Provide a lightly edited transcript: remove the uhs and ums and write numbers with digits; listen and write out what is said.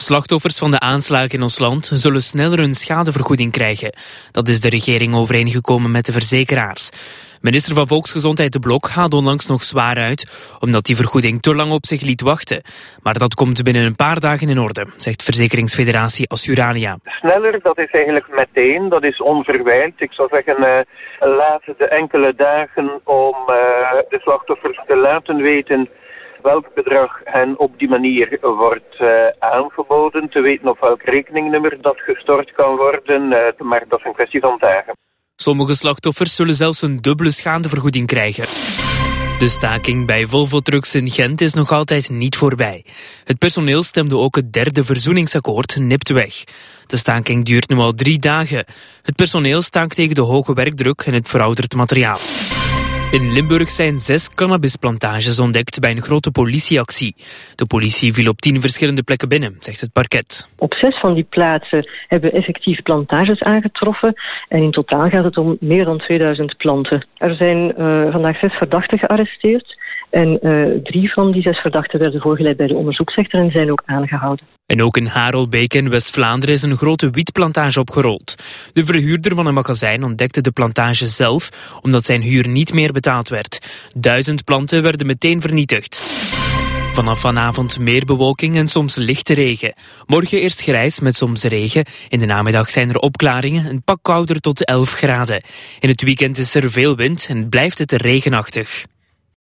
Slachtoffers van de aanslagen in ons land zullen sneller een schadevergoeding krijgen. Dat is de regering overeengekomen met de verzekeraars. Minister van Volksgezondheid De Blok gaat onlangs nog zwaar uit, omdat die vergoeding te lang op zich liet wachten. Maar dat komt binnen een paar dagen in orde, zegt verzekeringsfederatie Assuralia. Sneller, dat is eigenlijk meteen, dat is onverwijld. Ik zou zeggen, laat de enkele dagen om de slachtoffers te laten weten welk bedrag hen op die manier wordt aangeboden, te weten op welk rekeningnummer dat gestort kan worden, maar dat is een kwestie van dagen. Sommige slachtoffers zullen zelfs een dubbele schadevergoeding krijgen. De staking bij Volvo Trucks in Gent is nog altijd niet voorbij. Het personeel stemde ook het derde verzoeningsakkoord nipt weg. De staking duurt nu al 3 dagen. Het personeel staakt tegen de hoge werkdruk en het verouderd materiaal. In Limburg zijn 6 cannabisplantages ontdekt bij een grote politieactie. De politie viel op 10 verschillende plekken binnen, zegt het parket. Op 6 van die plaatsen hebben we effectief plantages aangetroffen. En in totaal gaat het om meer dan 2000 planten. Er zijn vandaag 6 verdachten gearresteerd. En 3 van die 6 verdachten werden voorgeleid bij de onderzoeksrechter en zijn ook aangehouden. En ook in Harelbeek in West-Vlaanderen is een grote wietplantage opgerold. De verhuurder van een magazijn ontdekte de plantage zelf, omdat zijn huur niet meer betaald werd. 1000 planten werden meteen vernietigd. Vanaf vanavond meer bewolking en soms lichte regen. Morgen eerst grijs met soms regen. In de namiddag zijn er opklaringen, een pak kouder tot 11 graden. In het weekend is er veel wind en blijft het regenachtig.